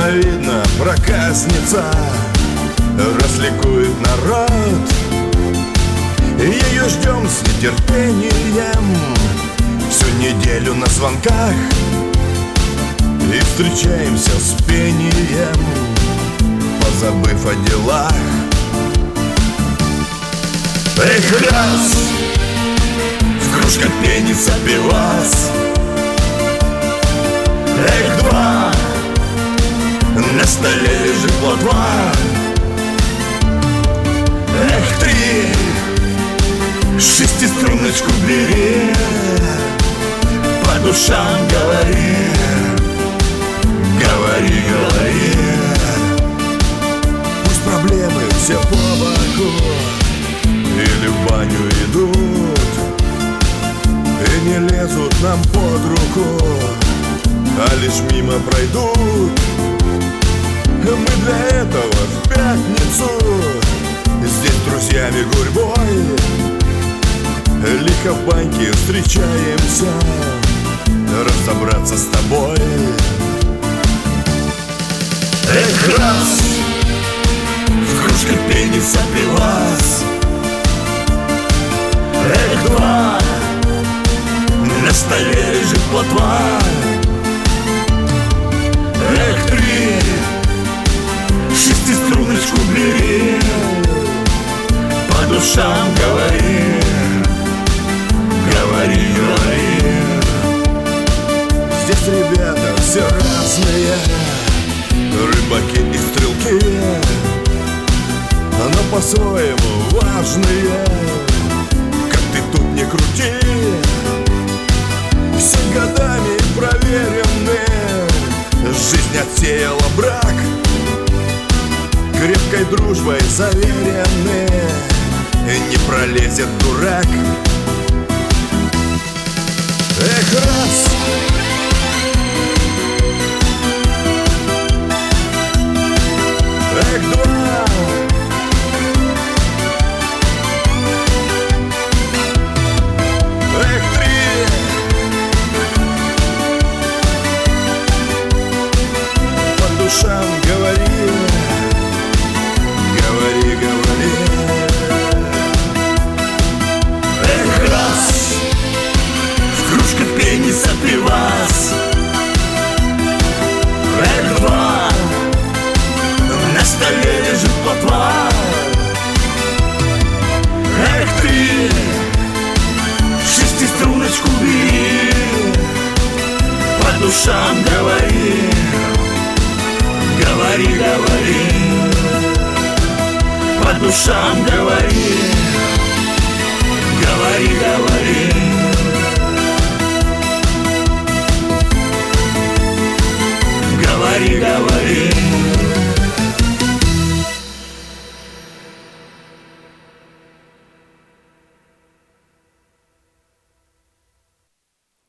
видно, проказница, развлекует народ. Ее ждем с нетерпением всю неделю на звонках и встречаемся с пением, позабыв о делах. Эх, раз в кружках пенится пивас, эх, два на столе лежит плотва, эх, три шестиструночку бери, по душам говори, говори, говори. Пусть проблемы все по боку или в баню идут и не лезут нам под руку, а лишь мимо пройдут. Мы для этого в пятницу здесь с друзьями гурьбой лихо в баньке встречаемся, разобраться с тобой. Эх, раз в кружке пенится пивас, эх, два на столе лежит плотва, эх, три шестиструночку бери, по душам говори, говори, говори. Здесь ребята все разные, рыбаки и стрелки, но по-своему важные, как ты тут не крути. Все годами проверены, жизнь отсеяла брак, крепкой дружбой заверены, не пролезет дурак. Эх, раз эх, два эх, три по душам говори, говори, говори. Эх, раз в кружках пенится пивас, эх, два на столе лежит плотва, эх, три шестиструночку бери, по душам говори, говори, говори, по душам говори, говори, говори, говори, говори.